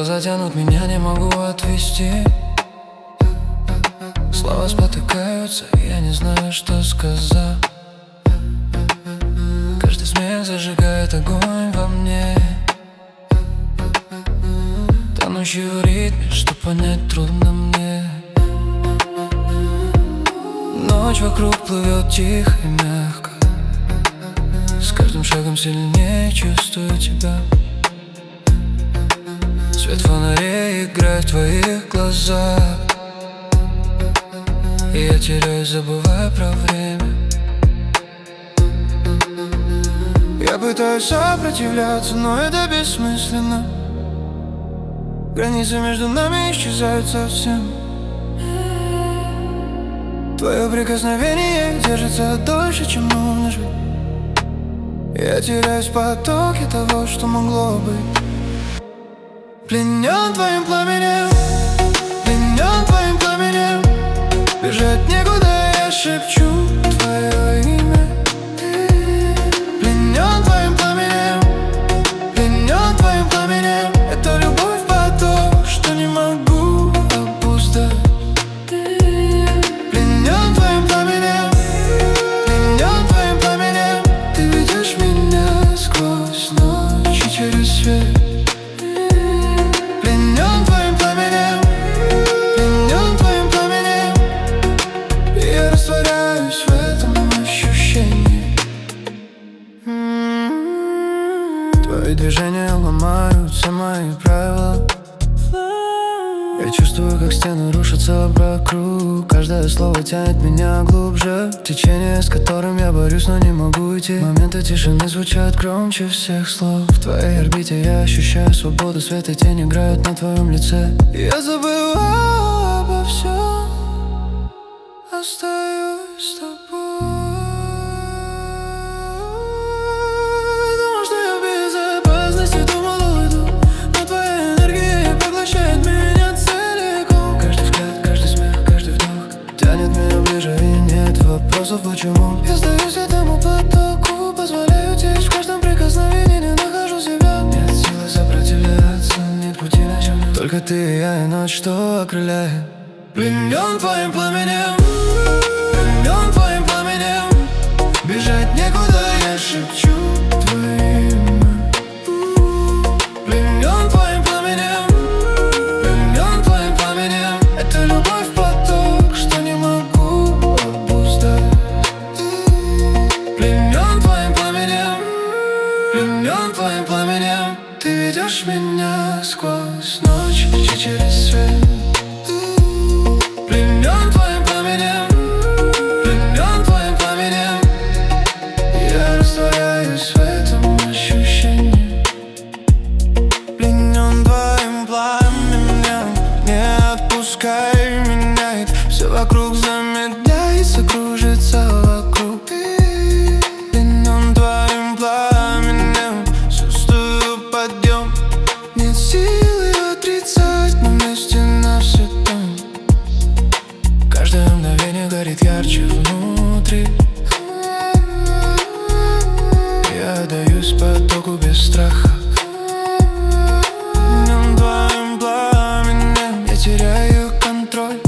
глаза тянут, меня не могу отвести. Слова спотыкаются, я не знаю, что сказать. Каждый смех зажигает огонь во мне, тонущий в ритме, что понять трудно мне. Ночь вокруг плывет тихо и мягко, с каждым шагом сильнее чувствую тебя. Свет фонарей играет в твоих глазах, и я теряюсь, забывая про время. Я пытаюсь сопротивляться, но это бессмысленно. Границы между нами исчезают совсем. Твое прикосновение держится дольше, чем нужно жить. Я теряюсь в потоке того, что могло быть. Пленен твоим пламенем, пленен твоим пламенем. Бежать некуда, я шепчу твое имя. Пленен твоим пламенем, пленен твоим пламенем. Это любовь поток, что не могу обуздать. Пленен твоим пламенем, пленен твоим пламенем. Ты ведешь меня сквозь ночь и через свет. Растворяюсь в этом ощущении. Твои движения ломают все мои правила. Я чувствую, как стены рушатся вокруг. Каждое слово тянет меня глубже в течение, с которым я борюсь, но не могу идти. Моменты тишины звучат громче всех слов. В твоей орбите я ощущаю свободу. Свет и тень играют на твоем лице. Я забываю обо всем, остаюсь с тобой. Думал, что я в безопасности, думал, уйду, но твоя энергия поглощает меня целиком. Каждый взгляд, каждый смех, каждый вдох тянет меня ближе, и нет вопросов почему. Я сдаюсь этому потоку, позволяю течь в каждом прикосновении, не нахожу себя. Нет силы сопротивляться, нет пути начать. Только ты и я, и ночь, что окрыляет. Пленен твоим пламенем, пленен твоим пламенем. Бежать некуда, я шепчу твое имя. Пленен твоим пламенем, пленен твоим пламенем. Это любовь поток, что не могу обуздать. Пленен твоим пламенем, пленен твоим пламенем. Ты ведешь меня сквозь ночь и через свет. Пленен твоим пламенем, пленен твоим пламенем. Я растворяюсь в этом ощущении. Пленен твоим пламенем, не отпускай меня. Все вокруг замедляется, кружится вокруг. Пленен твоим пламенем, чувствую подъем. Нет силы отрицать, мы вместе навсегда. Каждое мгновение горит ярче внутри. Я отдаюсь потоку без страха. Пленен твоим пламенем, я теряю контроль.